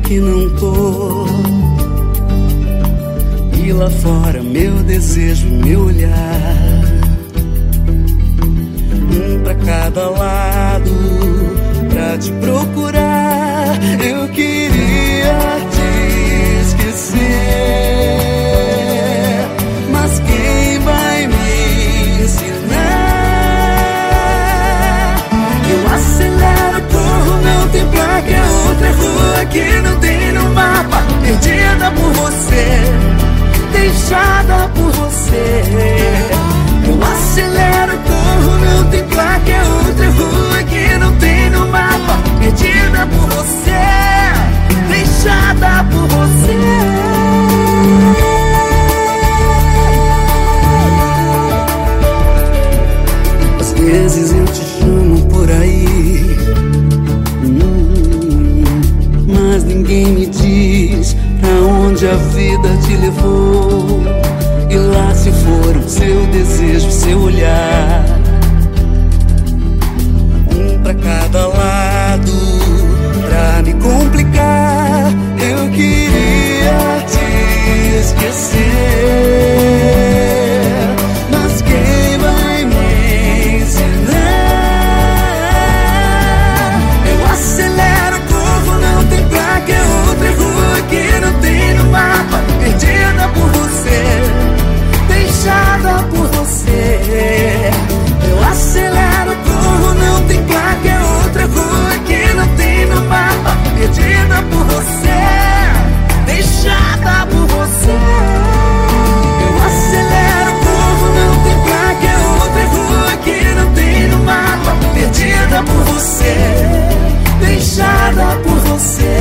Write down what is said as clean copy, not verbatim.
que não tô. E lá fora meu desejo e meu olhar, um pra cada lado, pra te procurar. Eu queria te esquecer, mas quem vai me ensinar? Eu acelero, corro, não tem placa, é outra rua que não tem no mapa. Perdida por você, deixada por você. Eu acelero, corro, não tem placa, é outra rua que não tem no mapa. Perdida por você, deixada por você. Às vezes eu te chamo por aí, mas ninguém me diz pra onde a vida te levou. E lá se foram seu desejo, seu olhar, um pra cada lado, pra me complicar. Eu queria te esquecer, mas quem vai me ensinar? Eu acelero, corro, não tem placa, é outra rua que não tem no mapa. Perdida por você, deixada por você. Eu acelero, corro, não tem placa, é outra rua que não tem no mapa. Perdida por você, deixada por você. Eu acelero, corro, não tem placa, é outra rua que não tem no mapa. Perdida por você, deixada por você.